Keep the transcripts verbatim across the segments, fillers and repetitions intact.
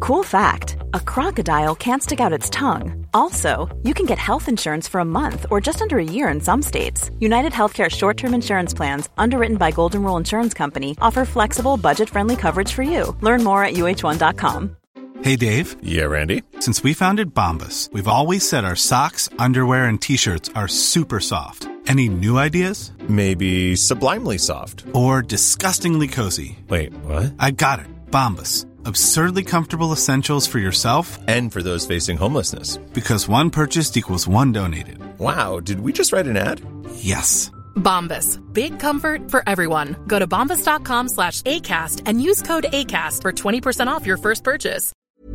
Cool fact, a crocodile can't stick out its tongue. Also, you can get health insurance for a month or just under a year in some states. United Healthcare short-term insurance plans, underwritten by Golden Rule Insurance Company, offer flexible, budget-friendly coverage for you. Learn more at U H one dot com. Hey, Dave. Yeah, Randy. Since we founded Bombas, we've always said our socks, underwear, and T-shirts are super soft. Any new ideas? Maybe sublimely soft. Or disgustingly cozy. Wait, what? I got it. Bombas. Absurdly comfortable essentials for yourself and for those facing homelessness. Because one purchased equals one donated. Wow, did we just write an ad? Yes. Bombas. Big comfort for everyone. Go to bombas.com slash ACAST and use code ACAST for twenty percent off your first purchase.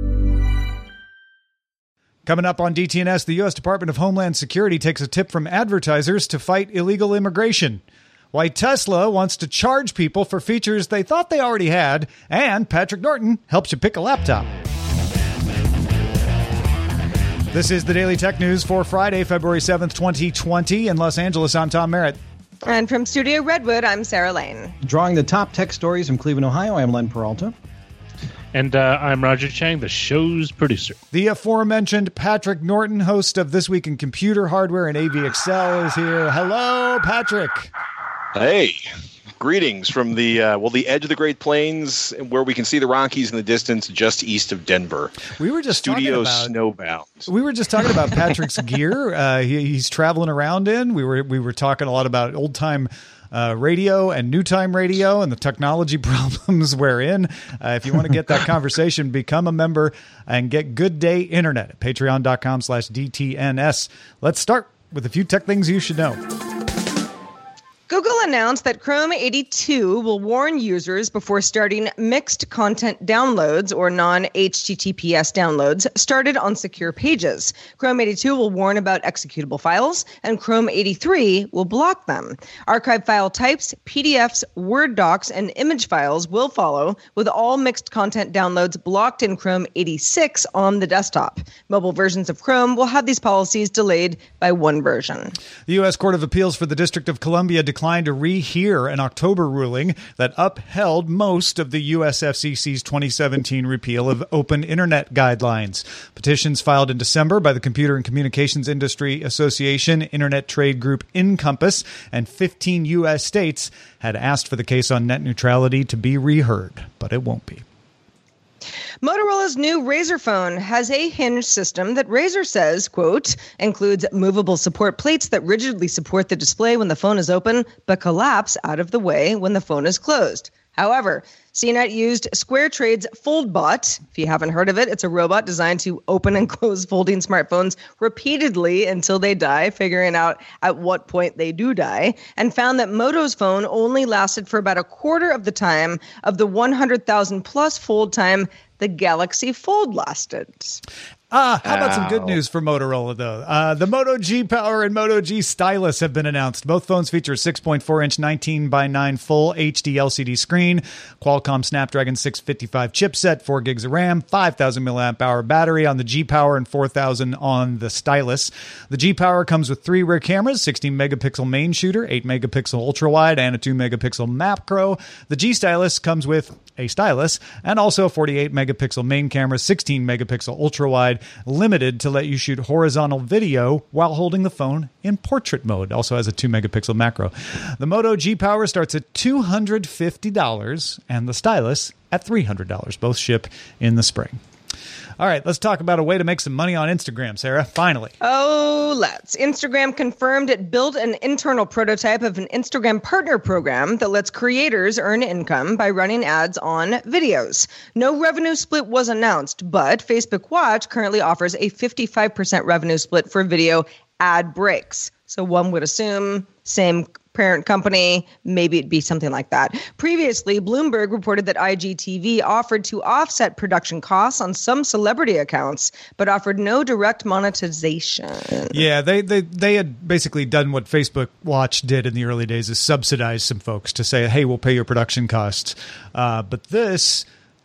Coming up on D T N S, the U S Department of Homeland Security takes a tip from advertisers to fight illegal immigration. Why Tesla wants to charge people for features they thought they already had, and Patrick Norton helps you pick a laptop. This is the Daily Tech News for Friday, February seventh, twenty twenty. In Los Angeles, I'm Tom Merritt. And from Studio Redwood, I'm Sarah Lane. Drawing the top tech stories from Cleveland, Ohio, I'm Len Peralta. And uh, I'm Roger Chang, the show's producer. The aforementioned Patrick Norton, host of This Week in Computer Hardware and A V Excel, is here. Hello, Patrick. Hey, greetings from the, uh, well, the edge of the Great Plains, where we can see the Rockies in the distance just east of Denver. We were just Studio talking about, snowbound. We were just talking about Patrick's gear uh, he, he's traveling around in. We were we were talking a lot about old-time uh, radio and new-time radio and the technology problems we're in. Uh, if you want to get that conversation, become a member and get Good Day Internet at patreon.com slash DTNS. Let's start with a few tech things you should know. Google announced that Chrome eighty-two will warn users before starting mixed content downloads or non-H T T P S downloads started on secure pages. Chrome eighty-two will warn about executable files, and Chrome eighty-three will block them. Archive file types, P D Fs, Word docs, and image files will follow, with all mixed content downloads blocked in Chrome eighty-six on the desktop. Mobile versions of Chrome will have these policies delayed by one version. The U S Court of Appeals for the District of Columbia declined to rehear an October ruling that upheld most of the U S F C C's twenty seventeen repeal of open internet guidelines. Petitions filed in December by the Computer and Communications Industry Association, Internet Trade Group Encompass, and fifteen U S states had asked for the case on net neutrality to be reheard, but it won't be. Motorola's new Razr phone has a hinge system that Razr says, quote, includes movable support plates that rigidly support the display when the phone is open, but collapse out of the way when the phone is closed. However, C net used SquareTrade's FoldBot. If you haven't heard of it, it's a robot designed to open and close folding smartphones repeatedly until they die, figuring out at what point they do die, and found that Moto's phone only lasted for about a quarter of the time of the one hundred thousand plus fold time the Galaxy Fold lasted. Ah, how about some good news for Motorola, though? Uh, the Moto G Power and Moto G Stylus have been announced. Both phones feature a six point four inch nineteen by nine full H D L C D screen, Qualcomm Snapdragon six fifty-five chipset, four gigs of RAM, five thousand milliamp hour battery on the G Power and four thousand on the Stylus. The G Power comes with three rear cameras, sixteen megapixel main shooter, eight megapixel ultra wide, and a two megapixel macro. The G Stylus comes with a stylus and also a forty-eight megapixel main camera, sixteen megapixel ultra wide, limited to let you shoot horizontal video while holding the phone in portrait mode. Also has a two megapixel macro. The Moto G Power starts at two hundred fifty dollars and the Stylus at three hundred dollars. Both ship in the spring. All right, let's talk about a way to make some money on Instagram, Sarah. Finally. Oh, let's. Instagram confirmed it built an internal prototype of an Instagram partner program that lets creators earn income by running ads on videos. No revenue split was announced, but Facebook Watch currently offers a fifty-five percent revenue split for video ad breaks. So one would assume same parent company, maybe it'd be something like that. Previously, Bloomberg reported that I G T V offered to offset production costs on some celebrity accounts, but offered no direct monetization. Yeah, they they they had basically done what Facebook Watch did in the early days, is subsidize some folks to say, hey, we'll pay your production costs. Uh, but this...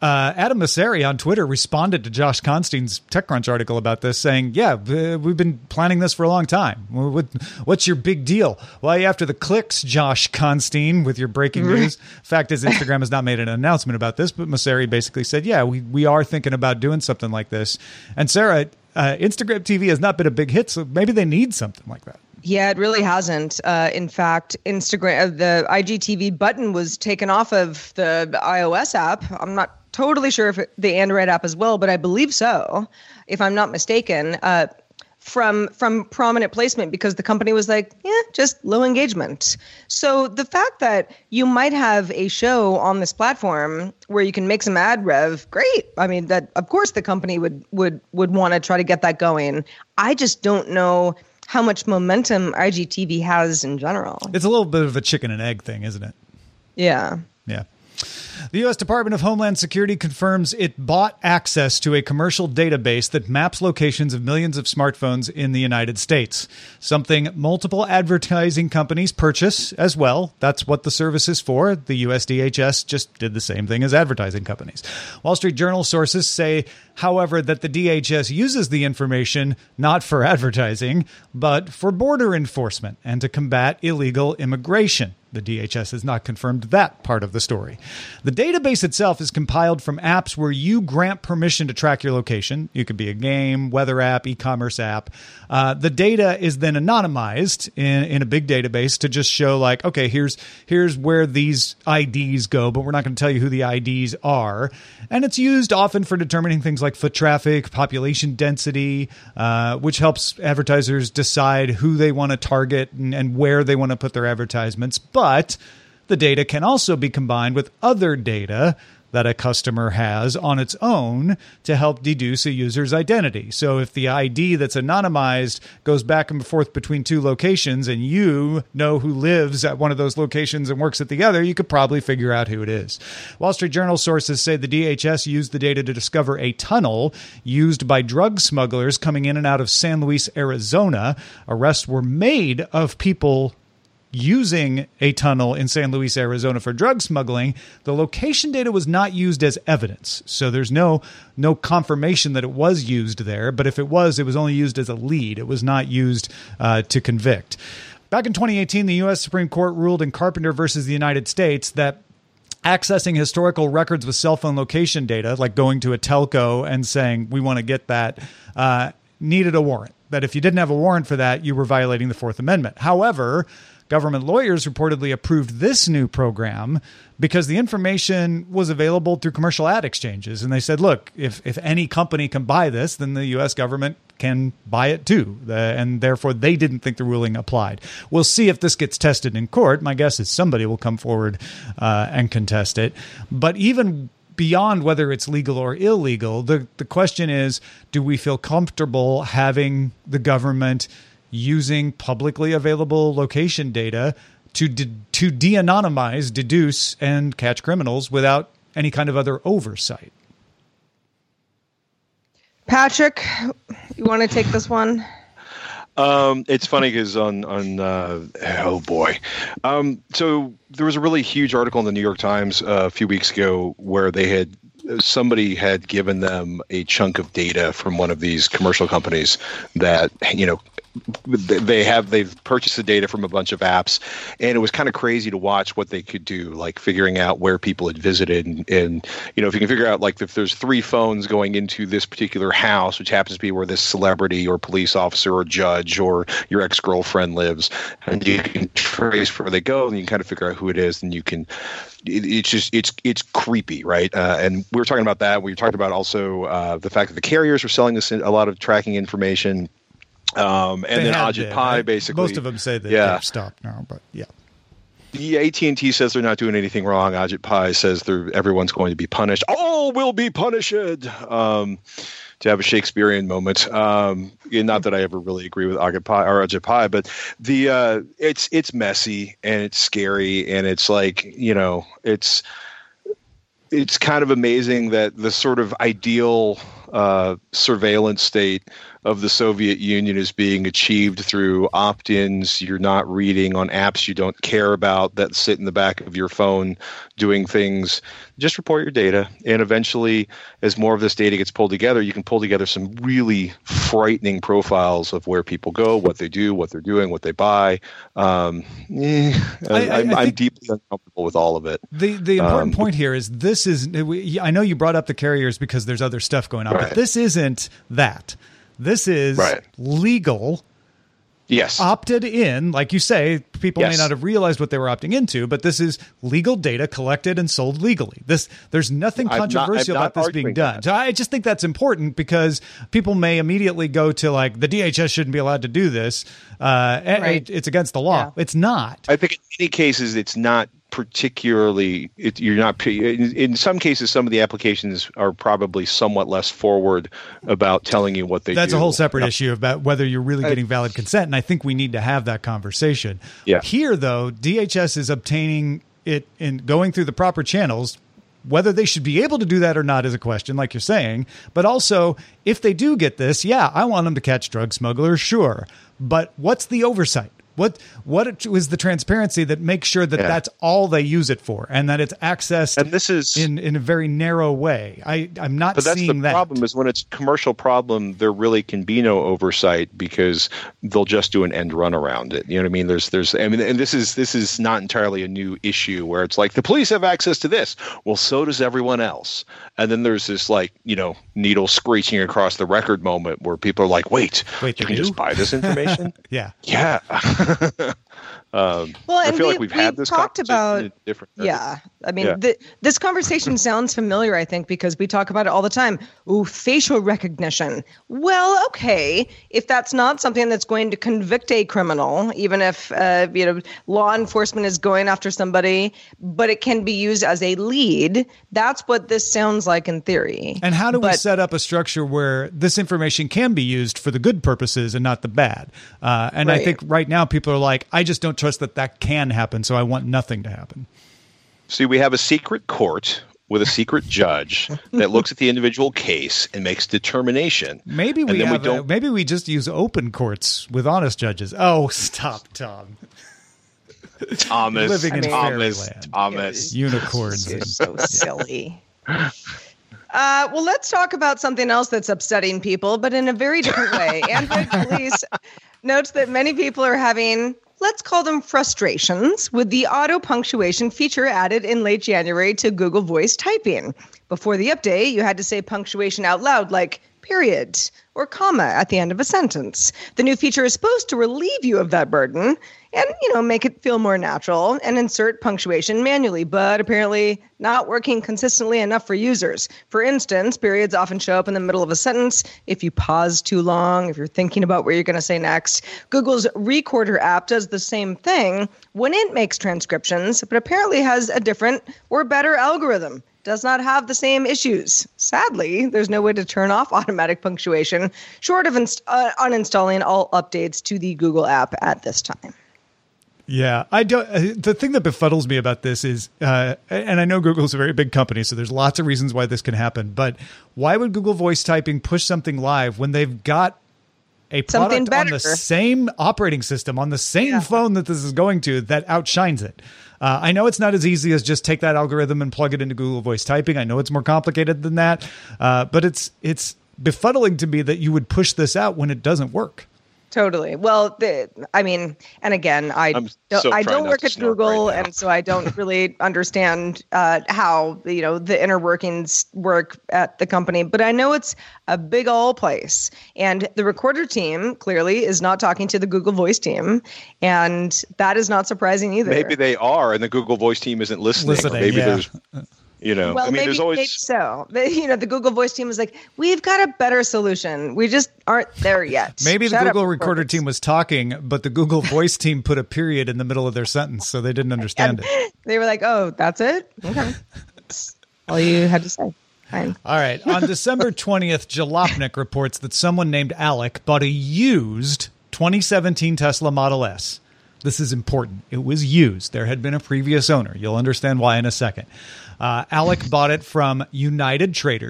uh, Adam Mosseri on Twitter responded to Josh Constein's TechCrunch article about this, saying, yeah, we've been planning this for a long time. What's your big deal? Why are you after the clicks, Josh Constein, with your breaking news? Fact is, Instagram has not made an announcement about this, but Mosseri basically said, yeah, we, we are thinking about doing something like this. And Sarah, uh, Instagram T V has not been a big hit, so maybe they need something like that. Yeah, it really hasn't. Uh, in fact, Instagram, the I G T V button was taken off of the iOS app. I'm not totally sure if it, the Android app as well, but I believe so, if I'm not mistaken, uh, from from prominent placement because the company was like, yeah, just low engagement. So the fact that you might have a show on this platform where you can make some ad rev, great. I mean, that of course the company would would would want to try to get that going. I just don't know how much momentum I G T V has in general. It's a little bit of a chicken and egg thing, isn't it? Yeah. Yeah. The U S Department of Homeland Security confirms it bought access to a commercial database that maps locations of millions of smartphones in the United States, something multiple advertising companies purchase as well. That's what the service is for. The U S D H S just did the same thing as advertising companies. Wall Street Journal sources say, however, that the D H S uses the information not for advertising, but for border enforcement and to combat illegal immigration. The D H S has not confirmed that part of the story. The database itself is compiled from apps where you grant permission to track your location. You could be a game, weather app, e-commerce app. Uh, the data is then anonymized in, in a big database to just show like, okay, here's here's where these I Ds go, but we're not going to tell you who the I Ds are. And it's used often for determining things like foot traffic, population density, uh, which helps advertisers decide who they want to target and, and where they want to put their advertisements. But the data can also be combined with other data that a customer has on its own to help deduce a user's identity. So if the I D that's anonymized goes back and forth between two locations and you know who lives at one of those locations and works at the other, you could probably figure out who it is. Wall Street Journal sources say the D H S used the data to discover a tunnel used by drug smugglers coming in and out of San Luis, Arizona. Arrests were made of people using a tunnel in San Luis, Arizona for drug smuggling. The location data was not used as evidence, so there's no no confirmation that it was used there. But if it was, it was only used as a lead. It was not used uh, to convict. Back in twenty eighteen, the U S Supreme Court ruled in Carpenter versus the United States that accessing historical records with cell phone location data, like going to a telco and saying, we want to get that, uh, needed a warrant. That if you didn't have a warrant for that, you were violating the Fourth Amendment. However, government lawyers reportedly approved this new program because the information was available through commercial ad exchanges. And they said, look, if, if any company can buy this, then the U S government can buy it too. The, and therefore, they didn't think the ruling applied. We'll see if this gets tested in court. My guess is somebody will come forward uh, and contest it. But even beyond whether it's legal or illegal, the, the question is, do we feel comfortable having the government using publicly available location data to de- to de-anonymize, deduce, and catch criminals without any kind of other oversight? Patrick, you want to take this one? Um, it's funny because on on uh, oh boy, um, so there was a really huge article in the New York Times uh, a few weeks ago where they had somebody had given them a chunk of data from one of these commercial companies that, you know, they have they've purchased the data from a bunch of apps, and it was kind of crazy to watch what they could do, like figuring out where people had visited, and, and you know, if you can figure out like if there's three phones going into this particular house, which happens to be where this celebrity or police officer or judge or your ex-girlfriend lives, and you can trace where they go, and you can kind of figure out who it is, and you can it, it's just it's it's creepy, right? Uh, and we were talking about that. We were talking about also uh, the fact that the carriers were selling this in, a lot of tracking information. Um, and they then Ajit Pai, right? basically. Most of them say that yeah. they've stopped now, but yeah. Yeah, A T and T says they're not doing anything wrong. Ajit Pai says they're everyone's going to be punished. All will be punished. Um, to have a Shakespearean moment. Um, not that I ever really agree with Ajit Pai or Ajit Pai, but the uh, it's it's messy and it's scary, and it's like, you know, it's it's kind of amazing that the sort of ideal uh, surveillance state of the Soviet Union is being achieved through opt-ins. You're not reading on apps you don't care about that sit in the back of your phone doing things. Just report your data. And eventually, as more of this data gets pulled together, you can pull together some really frightening profiles of where people go, what they do, what they're doing, what they buy. Um, eh, I, I, I'm, I'm deeply uncomfortable with all of it. The the important Um, point here is this is, I know you brought up the carriers because there's other stuff going on, Right. but this isn't that. This is Right. legal, Yes. opted in. Like you say, people may Yes. not have realized what they were opting into, but this is legal data collected and sold legally. This There's nothing I'm not- controversial I'm not about this being arguing done. that. So I just think that's important because people may immediately go to like, the D H S shouldn't be allowed to do this. Uh, Right. it, it's against the law. Yeah. It's not. I think in many cases it's not particularly it, you're not in, in some cases some of the applications are probably somewhat less forward about telling you what they That's do. a whole separate issue about whether you're really getting valid consent, and I think we need to have that conversation. Yeah. Here, though, D H S is obtaining it and going through the proper channels. Whether they should be able to do that or not is a question, like you're saying. But also, if they do get this, yeah, I want them to catch drug smugglers, sure. But what's the oversight? What what was the transparency that makes sure that Yeah. that's all they use it for, and that it's accessed And this is in, in a very narrow way? I, I'm not But that's seeing the that. problem is when it's a commercial problem, there really can be no oversight because they'll just do an end run around it. You know what I mean? There's, there's, I mean, and this is this is not entirely a new issue where it's like the police have access to this. Well, so does everyone else. And then there's this like you know needle screeching across the record moment where people are like, wait, Wait, you they can do? just buy this information? Yeah. Yeah. um, Well, I and feel we, like we've had we this talked conversation about in different yeah. I mean, Yeah. the, this conversation sounds familiar, I think, because we talk about it all the time. Ooh, facial recognition. Well, okay, if that's not something that's going to convict a criminal, even if uh, you know law enforcement is going after somebody, but it can be used as a lead. That's what this sounds like in theory. And how do we But- set up a structure where this information can be used for the good purposes and not the bad? Uh, and I Right. think right now people are like, I just don't trust that that can happen, so I want nothing to happen. See, we have a secret court with a secret judge that looks at the individual case and makes determination. Maybe And we then we have a, don't- maybe we just use open courts with honest judges. Oh, stop, Tom. Thomas, Living in Thomas, fairyland. Thomas. Unicorns. You're so silly. Uh, well, let's talk about something else that's upsetting people, but in a very different way. Android Police notes that many people are having, let's call them frustrations, with the auto punctuation feature added in late January to Google Voice typing. Before the update, you had to say punctuation out loud, like period or comma at the end of a sentence. The new feature is supposed to relieve you of that burden and, you know, make it feel more natural and insert punctuation manually, but apparently not working consistently enough for users. For instance, periods often show up in the middle of a sentence if you pause too long, if you're thinking about where you're going to say next. Google's Recorder app does the same thing when it makes transcriptions, but apparently has a different or better algorithm. Does not have the same issues. Sadly, there's no way to turn off automatic punctuation, short of inst- uh, uninstalling all updates to the Google app at this time. Yeah, I don't. Uh, the thing that befuddles me about this is, uh, and I know Google's a very big company, so there's lots of reasons why this can happen. But why would Google Voice Typing push something live when they've got a Something product on the better. same operating system on the same Yeah. phone that this is going to that outshines it? Uh, I know it's not as easy as just take that algorithm and plug it into Google Voice Typing. I know it's more complicated than that, uh, but it's it's befuddling to me that you would push this out when it doesn't work. Totally. Well, the, I mean, and again, I I'm don't, so I trying don't not work to at snort Google, right now. and so I don't really understand uh, how you know the inner workings work at the company. But I know it's a big old place, and the Recorder team clearly is not talking to the Google Voice team, and that is not surprising either. Maybe they are, and the Google Voice team isn't listening. or Listening, maybe yeah. there's, you know, Well, I mean, maybe, there's always. maybe so. But, you know, the Google Voice team was like, we've got a better solution. We just aren't there yet. Maybe the Shut up, Google Recorder Recorders. team was talking, but the Google Voice team put a period in the middle of their sentence, so they didn't understand it. They were like, oh, that's it? Okay. That's all you had to say. Fine. All right. On December twentieth, Jalopnik reports that someone named Alec bought a used twenty seventeen Tesla Model S. This is important. It was used. There had been a previous owner. You'll understand why in a second. Uh, Alec bought it from United Traders,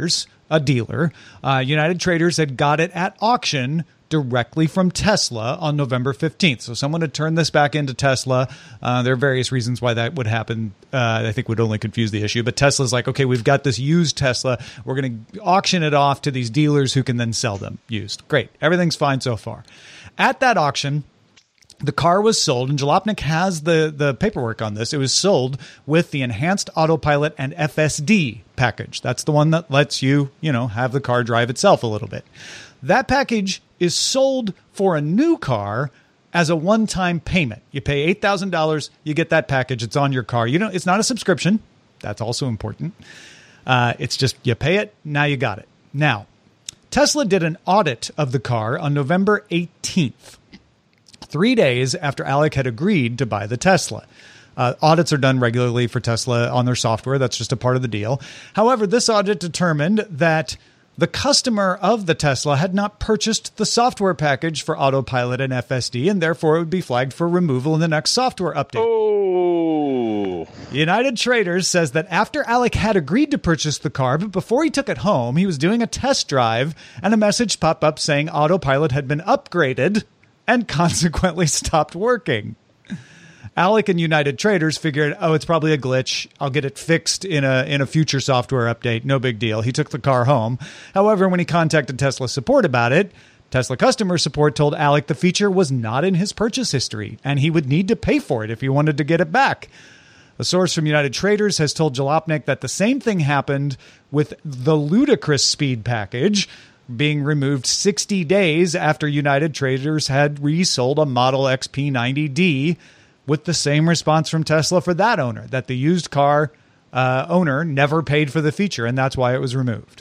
a dealer. Uh, United Traders had got it at auction directly from Tesla on November fifteenth. So someone had turned this back into Tesla. Uh, there are various reasons why that would happen. Uh, I think would only confuse the issue. But Tesla's like, okay, we've got this used Tesla. We're going to auction it off to these dealers who can then sell them used. Great. Everything's fine so far. At that auction, the car was sold, and Jalopnik has the, the paperwork on this. It was sold with the enhanced autopilot and F S D package. That's the one that lets you, you know, have the car drive itself a little bit. That package is sold for a new car as a one-time payment. You pay eight thousand dollars, you get that package. It's on your car. You know, it's not a subscription. That's also important. Uh, it's just you pay it, now you got it. Now, Tesla did an audit of the car on November eighteenth, three days after Alec had agreed to buy the Tesla. Uh, audits are done regularly for Tesla on their software. That's just a part of the deal. However, this audit determined that the customer of the Tesla had not purchased the software package for autopilot and F S D, and therefore it would be flagged for removal in the next software update. Oh. United Traders says that after Alec had agreed to purchase the car, but before he took it home, he was doing a test drive, and a message popped up saying autopilot had been upgraded and consequently stopped working. Alec and United Traders figured, oh, it's probably a glitch. I'll get it fixed in a in a future software update. No big deal. He took the car home. However, when he contacted Tesla support about it, Tesla customer support told Alec the feature was not in his purchase history, and he would need to pay for it if he wanted to get it back. A source from United Traders has told Jalopnik that the same thing happened with the Ludicrous Speed package, being removed sixty days after United Traders had resold a Model X P ninety D, with the same response from Tesla for that owner, that the used car uh, owner never paid for the feature, and that's why it was removed.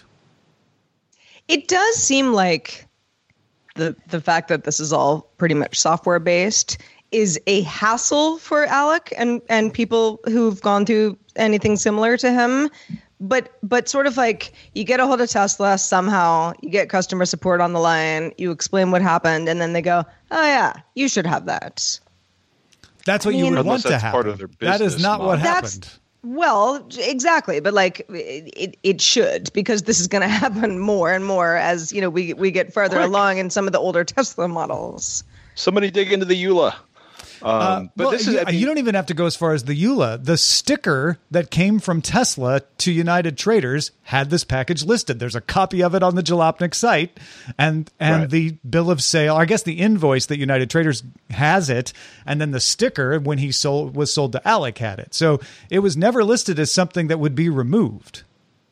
It does seem like the the fact that this is all pretty much software based is a hassle for Alec and and people who've gone through anything similar to him. But but sort of like you get a hold of Tesla somehow, you get customer support on the line, you explain what happened, and then they go, oh yeah, you should have that. That's what I mean, you would want to that's happen. Part of their business that is not model. what That's, happened. Well, exactly. But like it, it should, because this is going to happen more and more as, you know, we we get further Quick. along in some of the older Tesla models. Somebody dig into the E U L A. Um, Uh, but well, this is you, I mean, you don't even have to go as far as the E U L A. The sticker that came from Tesla to United Traders had this package listed. There's a copy of it on the Jalopnik site, and and Right. the bill of sale, I guess the invoice that United Traders has it, and then the sticker when he sold was sold to Alec had it. So it was never listed as something that would be removed.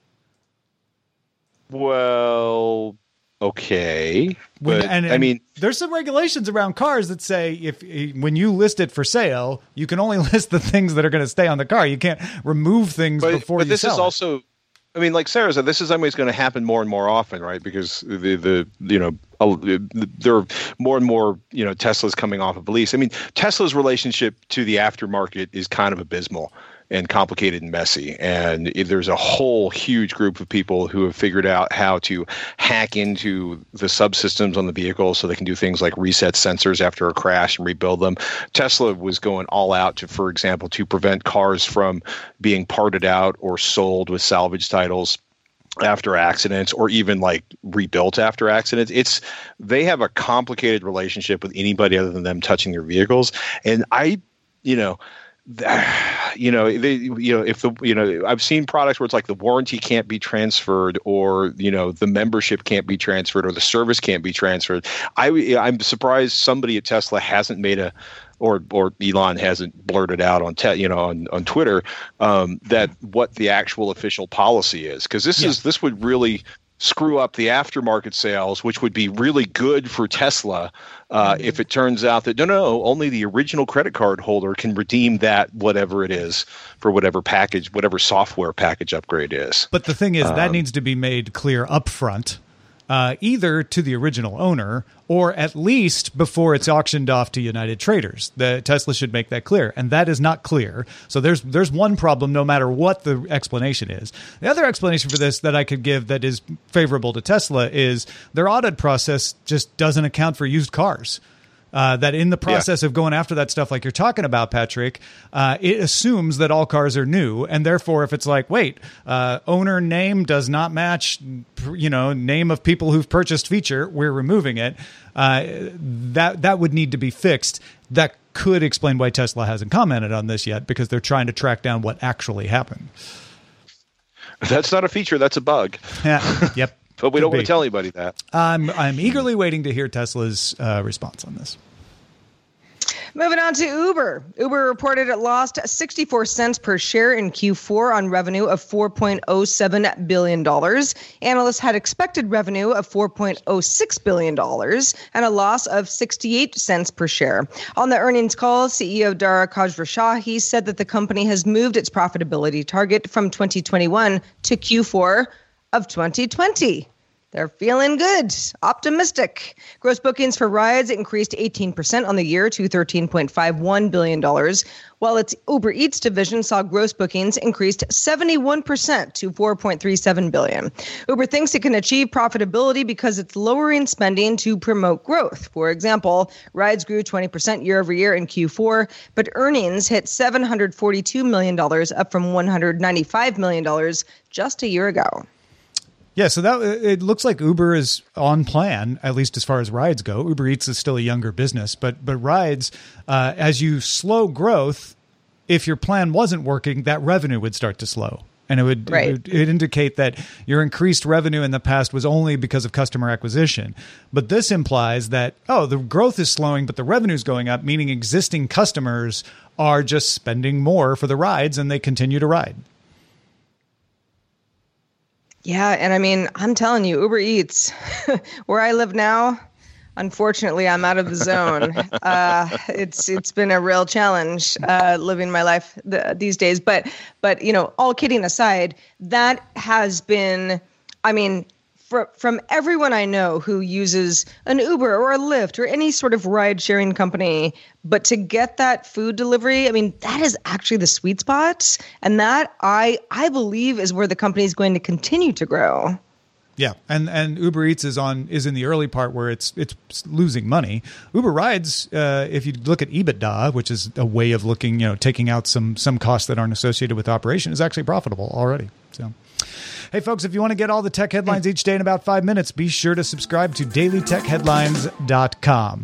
well, okay. When, But, and, I and mean, there's some regulations around cars that say if when you list it for sale, you can only list the things that are going to stay on the car. You can't remove things but, before but you this sell is it. also, I mean, like Sarah said, this is always going to happen more and more often, right? Because the the you know uh, there are more and more you know Teslas coming off of lease. I mean, Tesla's relationship to the aftermarket is kind of abysmal and complicated and messy. And there's a whole huge group of people who have figured out how to hack into the subsystems on the vehicle so they can do things like reset sensors after a crash and rebuild them. Tesla was going all out to, for example, to prevent cars from being parted out or sold with salvage titles after accidents, or even like rebuilt after accidents. It's they have a complicated relationship with anybody other than them touching their vehicles. And I, you know, you know, they, you know, if the, you know, I've seen products where it's like the warranty can't be transferred, or, you know, the membership can't be transferred, or the service can't be transferred. I, I'm surprised somebody at Tesla hasn't made a, or or Elon hasn't blurted out on te- you know on on Twitter um, that what the actual official policy is, because this yeah. is this would really screw up the aftermarket sales, which would be really good for Tesla uh, mm-hmm. if it turns out that no, no, only the original credit card holder can redeem that whatever it is for whatever package, whatever software package upgrade is. But the thing is, um, that needs to be made clear upfront, uh, either to the original owner or at least before it's auctioned off to United Traders. The Tesla should make that clear, and that is not clear. So there's there's one problem, no matter what the explanation is. The other explanation for this that I could give that is favorable to Tesla is their audit process just doesn't account for used cars. Uh, that in the process yeah. of going after that stuff like you're talking about, Patrick, uh, it assumes that all cars are new. And therefore, if it's like, wait, uh, owner name does not match, you know, name of people who've purchased feature, we're removing it. Uh, that that would need to be fixed. That could explain why Tesla hasn't commented on this yet, because they're trying to track down what actually happened. That's not a feature. That's a bug. Yeah. Yep. But we Could don't be. want to tell anybody that. I'm I'm eagerly waiting to hear Tesla's uh, response on this. Moving on to Uber. Uber reported it lost sixty-four cents per share in Q four on revenue of four point oh seven billion dollars. Analysts had expected revenue of four point oh six billion dollars and a loss of sixty-eight cents per share. On the earnings call, C E O Dara Khosrowshahi said that the company has moved its profitability target from twenty twenty-one to Q four of twenty twenty. They're feeling good, optimistic. Gross bookings for rides increased eighteen percent on the year to thirteen point five one billion dollars, while its Uber Eats division saw gross bookings increased seventy-one percent to four point three seven billion dollars. Uber thinks it can achieve profitability because it's lowering spending to promote growth. For example, rides grew twenty percent year over year in Q four, but earnings hit seven hundred forty-two million dollars, up from one hundred ninety-five million dollars just a year ago. Yeah, so that it looks like Uber is on plan, at least as far as rides go. Uber Eats is still a younger business, but but rides, uh, as you slow growth, if your plan wasn't working, that revenue would start to slow. And it would, right. it would it'd indicate that your increased revenue in the past was only because of customer acquisition. But this implies that, oh, the growth is slowing, but the revenue is going up, meaning existing customers are just spending more for the rides and they continue to ride. Yeah, and I mean, I'm telling you, Uber Eats, where I live now, unfortunately, I'm out of the zone. Uh, it's it's been a real challenge uh, living my life th- these days. But but you know, all kidding aside, that has been, I mean, for, from everyone I know who uses an Uber or a Lyft or any sort of ride sharing company, but to get that food delivery, I mean, that is actually the sweet spot. And that I I believe is where the company is going to continue to grow. Yeah, and and Uber Eats is on is in the early part where it's it's losing money. Uber Rides, uh, if you look at EBITDA, which is a way of looking, you know, taking out some some costs that aren't associated with operation, is actually profitable already. So, hey folks, if you want to get all the tech headlines each day in about five minutes, be sure to subscribe to daily tech headlines dot com.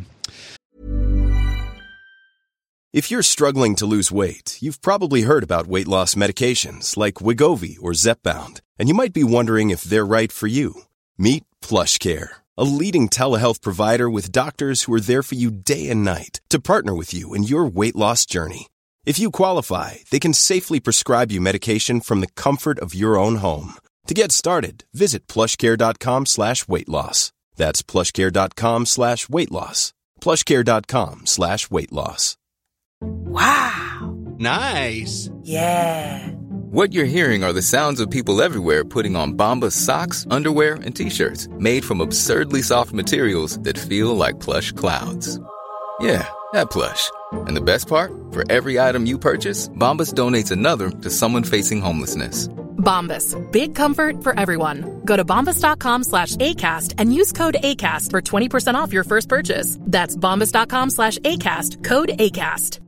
If you're struggling to lose weight, you've probably heard about weight loss medications like Wegovy or Zepbound, and you might be wondering if they're right for you. Meet PlushCare, a leading telehealth provider with doctors who are there for you day and night to partner with you in your weight loss journey. If you qualify, they can safely prescribe you medication from the comfort of your own home. To get started, visit plushcare.com slash weight loss. That's plushcare.com slash weight loss. plushcare.com slash weight loss. Wow. Nice. Yeah. What you're hearing are the sounds of people everywhere putting on Bombas socks, underwear, and T-shirts made from absurdly soft materials that feel like plush clouds. Yeah, that plush. And the best part? For every item you purchase, Bombas donates another to someone facing homelessness. Bombas. Big comfort for everyone. Go to bombas.com slash ACAST and use code ACAST for twenty percent off your first purchase. That's bombas.com slash ACAST. Code ACAST.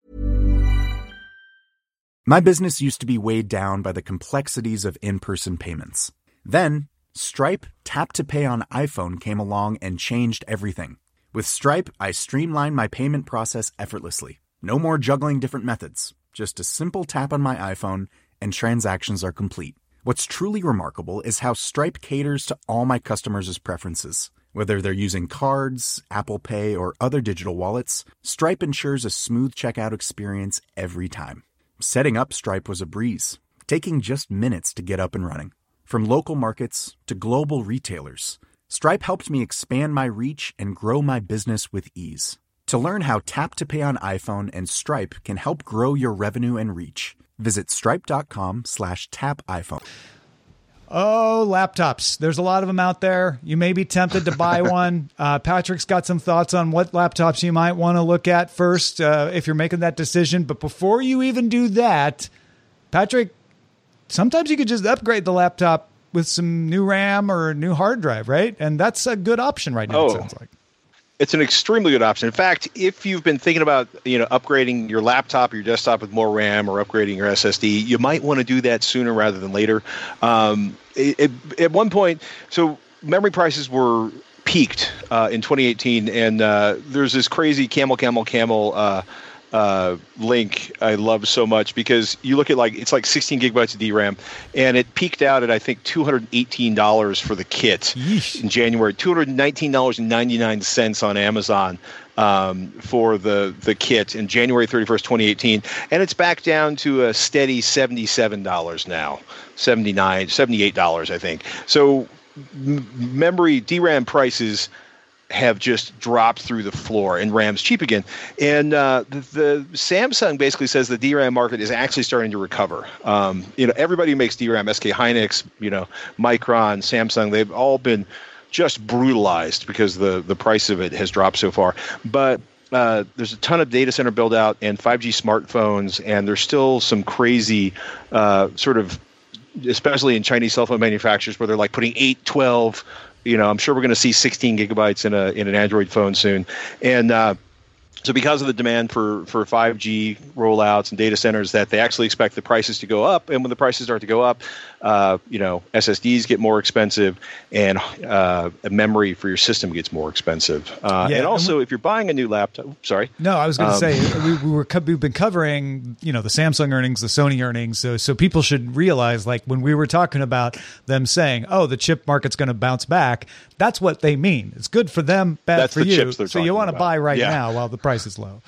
My business used to be weighed down by the complexities of in-person payments. Then, Stripe Tap to Pay on iPhone came along and changed everything. With Stripe, I streamlined my payment process effortlessly. No more juggling different methods. Just a simple tap on my iPhone and transactions are complete. What's truly remarkable is how Stripe caters to all my customers' preferences. Whether they're using cards, Apple Pay, or other digital wallets, Stripe ensures a smooth checkout experience every time. Setting up Stripe was a breeze, taking just minutes to get up and running. From local markets to global retailers, Stripe helped me expand my reach and grow my business with ease. To learn how Tap to Pay on iPhone and Stripe can help grow your revenue and reach, visit stripe.com slash tap iPhone. Oh, laptops. There's a lot of them out there. You may be tempted to buy one. Uh, Patrick's got some thoughts on what laptops you might want to look at first uh, if you're making that decision. But before you even do that, Patrick, sometimes you could just upgrade the laptop with some new RAM or a new hard drive, right? And that's a good option right now, oh. it sounds like. It's an extremely good option. In fact, if you've been thinking about, you know, upgrading your laptop or your desktop with more RAM or upgrading your S S D, you might want to do that sooner rather than later. Um, it, it, at one point, so memory prices were peaked uh, in twenty eighteen, and uh, there's this crazy camel, camel, camel uh, uh, link I love so much, because you look at like it's like sixteen gigabytes of D RAM, and it peaked out at I think two hundred eighteen dollars for the kit Yeesh. in January, two hundred nineteen dollars and ninety-nine cents on Amazon um, for the the kit in January thirty-first, twenty eighteen, and it's back down to a steady seventy-seven dollars now, seventy-nine, seventy-eight dollars I think. So m- memory D RAM prices have just dropped through the floor, and RAM's cheap again. And uh, the, the Samsung basically says the D RAM market is actually starting to recover. Um, you know, everybody who makes D RAM, S K Hynix, you know, Micron, Samsung, they've all been just brutalized because the the price of it has dropped so far. But uh, there's a ton of data center build out and five G smartphones, and there's still some crazy uh, sort of, especially in Chinese cell phone manufacturers, where they're like putting eight, twelve. You know, I'm sure we're going to see sixteen gigabytes in a in an Android phone soon, and uh, so because of the demand for for five G rollouts and data centers, that they actually expect the prices to go up. And when the prices start to go up, uh, you know, S S Ds get more expensive, and uh, memory for your system gets more expensive. Uh, Yeah, and also, and we- if you're buying a new laptop, sorry, No, I was going to Um, say we, we were co- we've been covering, you know, the Samsung earnings, the Sony earnings, so so people should realize, like when we were talking about them saying, "Oh, the chip market's going to bounce back," that's what they mean. It's good for them, bad That's for the you. chips they're So you talking want to about. buy right Yeah. now while the price is low.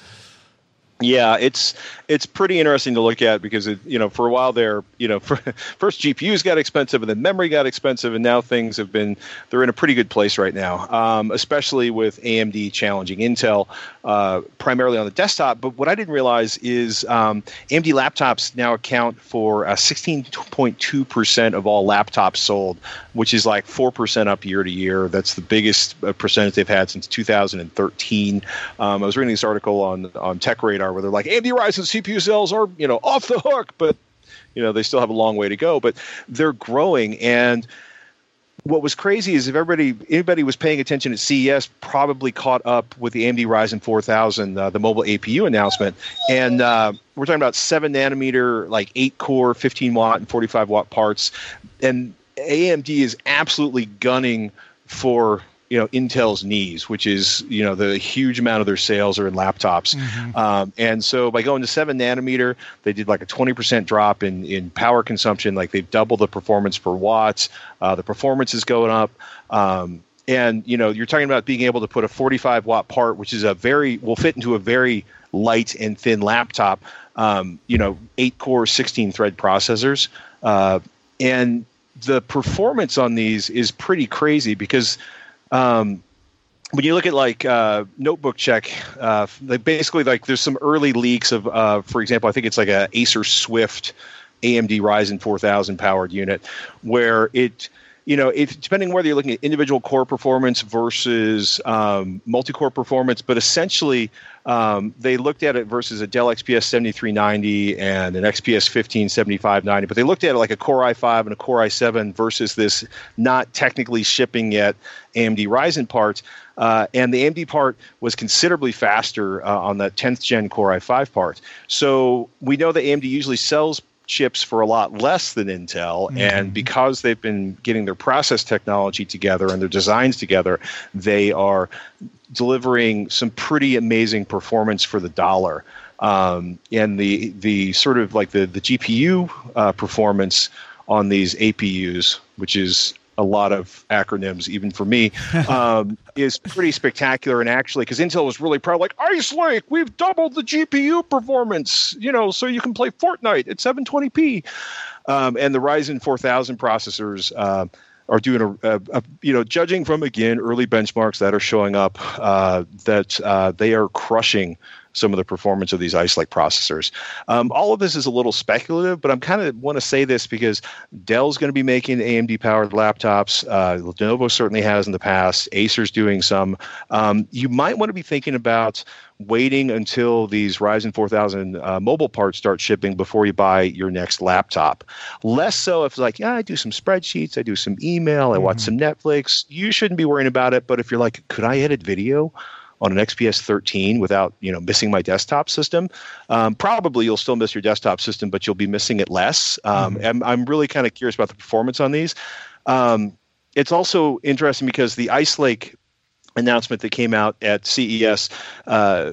Yeah, it's it's pretty interesting to look at, because it, you know, for a while there, you know, for, first G P Us got expensive, and then memory got expensive, and now things have been they're in a pretty good place right now, um, especially with A M D challenging Intel uh, primarily on the desktop. But what I didn't realize is um, A M D laptops now account for uh, sixteen point two percent of all laptops sold, which is like four percent up year to year. That's the biggest uh, percentage they've had since two thousand thirteen. Um, I was reading this article on on Tech Radar where they're like, A M D Ryzen C P U sales are, you know, off the hook, but you know, they still have a long way to go, but they're growing. And what was crazy is if everybody anybody was paying attention at C E S probably caught up with the A M D Ryzen four thousand, uh, the mobile A P U announcement. And uh, we're talking about seven nanometer, like eight core, fifteen watt and forty-five watt parts. And A M D is absolutely gunning for, you know, Intel's knees, which is, you know, the huge amount of their sales are in laptops. Mm-hmm. Um, and so by going to seven nanometer, they did like a twenty percent drop in, in power consumption. Like they've doubled the performance per watts. Uh, the performance is going up. Um, and, you know, you're talking about being able to put a forty-five watt part, which is a very, will fit into a very light and thin laptop, um, you know, eight core, sixteen thread processors. Uh, and the performance on these is pretty crazy, because Um, when you look at like uh, Notebook Check, uh, like basically like there's some early leaks of, uh, for example, I think it's like a Acer Swift A M D Ryzen four thousand powered unit, where it, you know, if depending whether you're looking at individual core performance versus um, multi-core performance, but essentially um, they looked at it versus a Dell X P S seventy-three ninety and an X P S fifteen seventy-five ninety, but they looked at it like a Core i five and a Core i seven versus this not technically shipping yet A M D Ryzen part. Uh, and the A M D part was considerably faster uh, on the tenth gen Core i five part. So we know that A M D usually sells chips for a lot less than Intel, mm-hmm. and because they've been getting their process technology together and their designs together, they are delivering some pretty amazing performance for the dollar. Um, and the the sort of like the, the G P U uh, performance on these A P Us, which is a lot of acronyms, even for me, um, is pretty spectacular. And actually, because Intel was really proud, like, Ice Lake, we've doubled the G P U performance, you know, so you can play Fortnite at seven twenty p. Um, and the Ryzen four thousand processors uh, are doing a, a, a, you know, judging from, again, early benchmarks that are showing up, uh, that uh, they are crushing some of the performance of these Ice Lake processors. Um, all of this is a little speculative, but I'm kind of want to say this because Dell's going to be making A M D-powered laptops. Uh, Lenovo certainly has in the past. Acer's doing some. Um, you might want to be thinking about waiting until these Ryzen four thousand uh, mobile parts start shipping before you buy your next laptop. Less so if it's like, yeah, I do some spreadsheets, I do some email, I watch some Netflix. You shouldn't be worrying about it. But if you're like, could I edit video on an X P S thirteen without, you know, missing my desktop system? Um, probably you'll still miss your desktop system, but you'll be missing it less. Um, mm-hmm. I'm, I'm really kind of curious about the performance on these. Um, it's also interesting because the Ice Lake announcement that came out at C E S, uh,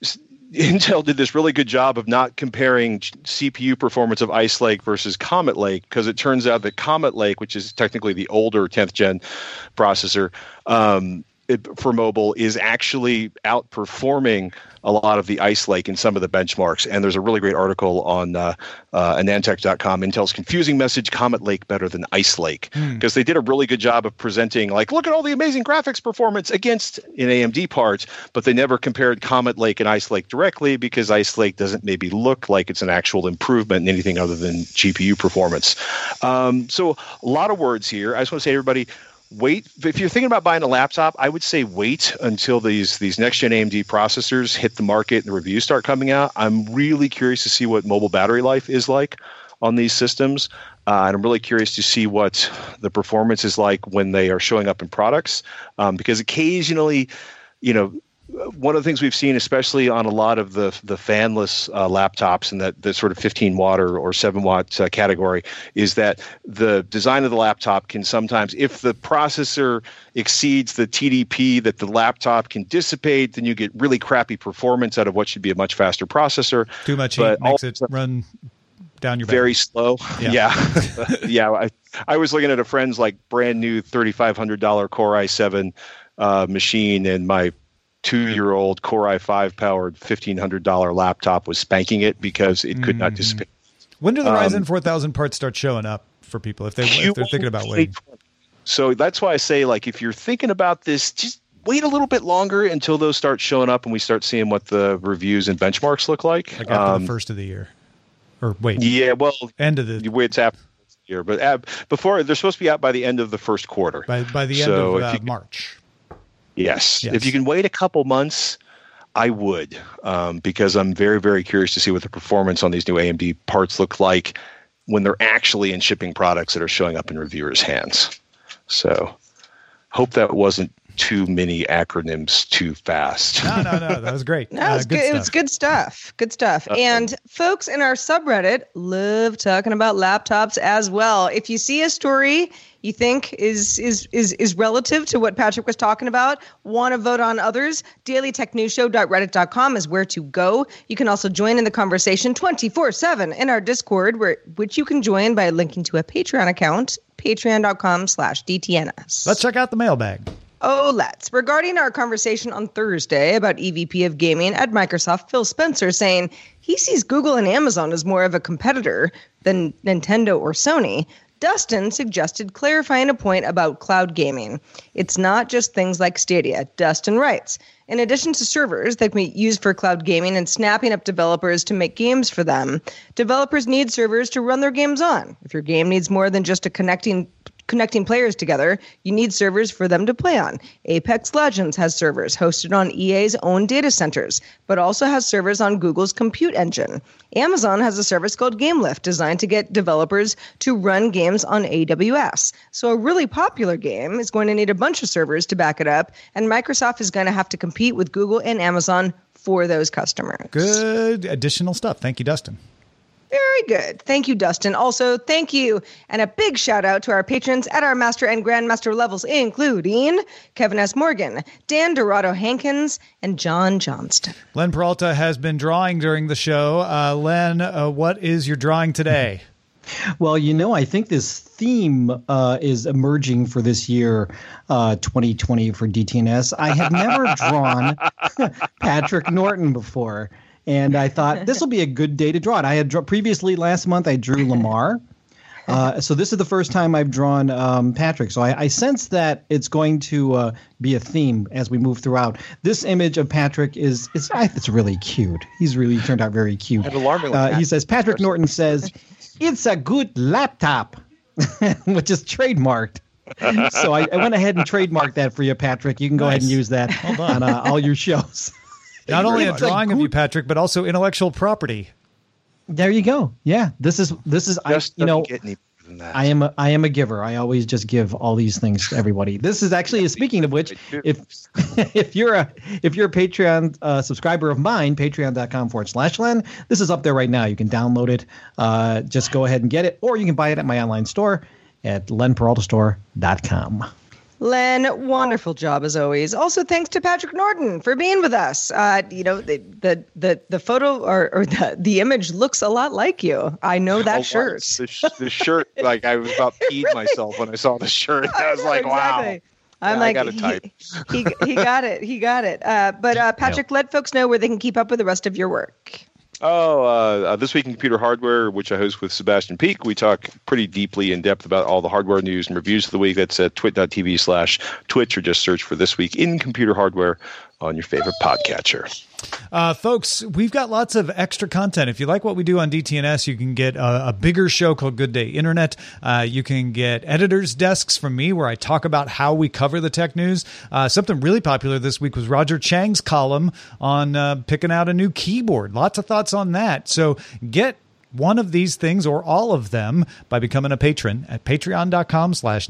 Intel did this really good job of not comparing C P U performance of Ice Lake versus Comet Lake, because it turns out that Comet Lake, which is technically the older tenth gen processor, um, it, for mobile, is actually outperforming a lot of the Ice Lake in some of the benchmarks. And there's a really great article on uh, uh, Anantech dot com, Intel's confusing message, Comet Lake better than Ice Lake, because mm. they did a really good job of presenting, like, look at all the amazing graphics performance against an A M D part, but they never compared Comet Lake and Ice Lake directly because Ice Lake doesn't maybe look like it's an actual improvement in anything other than G P U performance. Um, so a lot of words here. I just want to say to everybody, wait. If you're thinking about buying a laptop, I would say wait until these these next-gen A M D processors hit the market and the reviews start coming out. I'm really curious to see what mobile battery life is like on these systems. Uh, and I'm really curious to see what the performance is like when they are showing up in products. Um, because occasionally, you know, one of the things we've seen, especially on a lot of the the fanless uh, laptops in that the sort of fifteen watt or, or seven watt uh, category, is that the design of the laptop can sometimes, if the processor exceeds the T D P that the laptop can dissipate, then you get really crappy performance out of what should be a much faster processor. Too much heat but makes it run down your back. Very slow. Yeah. Yeah. yeah I, I was looking at a friend's like brand new thirty-five hundred dollars Core i seven uh, machine, and my two-year-old Core i five powered fifteen hundred dollars laptop was spanking it because it could mm-hmm. not dissipate. When do the um, Ryzen four thousand parts start showing up for people if, they, if they're thinking about waiting? So that's why I say, like, if you're thinking about this, just wait a little bit longer until those start showing up and we start seeing what the reviews and benchmarks look like. Like after um, the first of the year. Or wait. Yeah, well. End of the It's after the year. But uh, before, they're supposed to be out by the end of the first quarter. By, by the end so of uh, you, March. Yes. yes. If you can wait a couple months, I would, um, because I'm very, very curious to see what the performance on these new A M D parts look like when they're actually in shipping products that are showing up in reviewers' hands. So hope that wasn't too many acronyms too fast. No, no, no. That was great. no, it was, uh, good, good it was good stuff. Good stuff. Uh, and folks in our subreddit love talking about laptops as well. If you see a story you think is is is is relative to what Patrick was talking about, want to vote on others, daily tech news show dot reddit dot com is where to go. You can also join in the conversation twenty-four seven in our Discord, where which you can join by linking to a Patreon account, patreon dot com slash D T N S. Let's check out the mailbag. Oh, let's. Regarding our conversation on Thursday about E V P of gaming at Microsoft, Phil Spencer saying he sees Google and Amazon as more of a competitor than Nintendo or Sony, Dustin suggested clarifying a point about cloud gaming. It's not just things like Stadia. Dustin writes, in addition to servers that can be used for cloud gaming and snapping up developers to make games for them, developers need servers to run their games on. If your game needs more than just a connecting Connecting players together, you need servers for them to play on. Apex Legends has servers hosted on E A's own data centers, but also has servers on Google's compute engine. Amazon has a service called GameLift designed to get developers to run games on A W S. So a really popular game is going to need a bunch of servers to back it up, and Microsoft is going to have to compete with Google and Amazon for those customers. Good additional stuff. Thank you, Dustin. Very good. Thank you, Dustin. Also, thank you. And a big shout out to our patrons at our Master and Grandmaster levels, including Kevin S. Morgan, Dan Dorado Hankins, and John Johnston. Len Peralta has been drawing during the show. Uh, Len, uh, what is your drawing today? Well, you know, I think this theme uh, is emerging for this year, uh, twenty twenty for D T N S. I had never drawn Patrick Norton before. And I thought this will be a good day to draw it. I had draw, previously last month I drew Lamar, Uh, so this is the first time I've drawn um, Patrick. So I, I sense that it's going to uh, be a theme as we move throughout. This image of Patrick is, is I, it's really cute. He's really turned out very cute. And alarmingly uh, he says, Patrick Norton says, it's a good laptop, which is trademarked. So I, I went ahead and trademarked that for you, Patrick. You can go nice. ahead and use that on uh, all your shows. Not only a drawing of you, Patrick, but also intellectual property. There you go. Yeah, this is this is just I, you know get any than that. I am a, I am a giver. I always just give all these things to everybody. This is actually speaking of which, if if you're a if you're a Patreon uh, subscriber of mine, patreon.com forward slash Len. This is up there right now. You can download it. Uh, just go ahead and get it, or you can buy it at my online store at len peralta store dot com. Len, wonderful job as always. Also, thanks to Patrick Norton for being with us. Uh, you know, the the the, the photo or, or the, the image looks a lot like you. I know that oh, shirt. The, sh- the shirt, like I was about peed really, myself when I saw the shirt. I was I know, like, exactly. wow. I'm yeah, like, I gotta type. He, he, he got it. He got it. Uh, but uh, Patrick, yeah. let folks know where they can keep up with the rest of your work. Oh, uh, uh, This Week in Computer Hardware, which I host with Sebastian Peak. We talk pretty deeply in depth about all the hardware news and reviews of the week. That's at twit.tv slash Twitch, or just search for This Week in Computer Hardware on your favorite podcatcher. Uh, folks, we've got lots of extra content. If you like what we do on D T N S, you can get a, a bigger show called Good Day Internet. Uh, you can get editors' desks from me where I talk about how we cover the tech news. Uh, something really popular this week was Roger Chang's column on uh, picking out a new keyboard. Lots of thoughts on that. So get one of these things or all of them by becoming a patron at patreon.com slash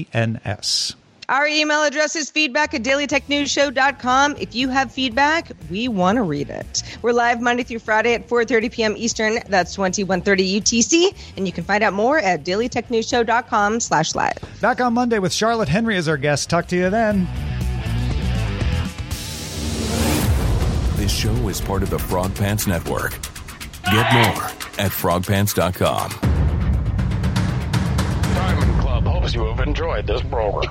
DTNS. Our email address is feedback at daily tech news show dot com. If you have feedback, we want to read it. We're live Monday through Friday at four thirty p.m. Eastern. That's twenty-one thirty U T C. And you can find out more at daily tech news show dot com slash live. Back on Monday with Charlotte Henry as our guest. Talk to you then. This show is part of the Frog Pants Network. Get more at frog pants dot com. Diamond Club hopes you have enjoyed this program.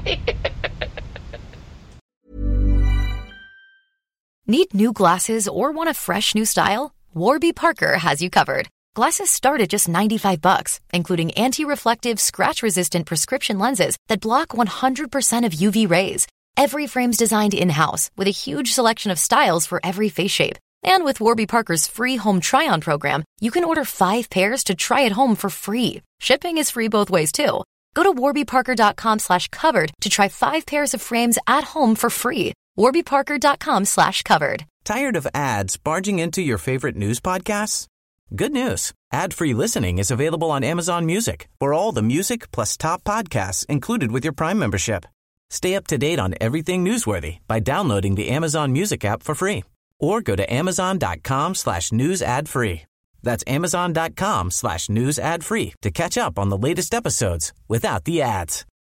Need new glasses or want a fresh new style? Warby Parker has you covered. Glasses start at just ninety-five bucks, including anti-reflective, scratch-resistant prescription lenses that block one hundred percent of U V rays. Every frame's designed in-house with a huge selection of styles for every face shape. And with Warby Parker's free home try-on program, you can order five pairs to try at home for free. Shipping is free both ways, too. Go to warbyparker.com slash covered to try five pairs of frames at home for free. warbyparker.com slash covered. Tired of ads barging into your favorite news podcasts? Good news. Ad-free listening is available on Amazon Music for all the music plus top podcasts included with your Prime membership. Stay up to date on everything newsworthy by downloading the Amazon Music app for free. Or go to amazon.com slash news ad free. That's amazon.com slash news ad free to catch up on the latest episodes without the ads.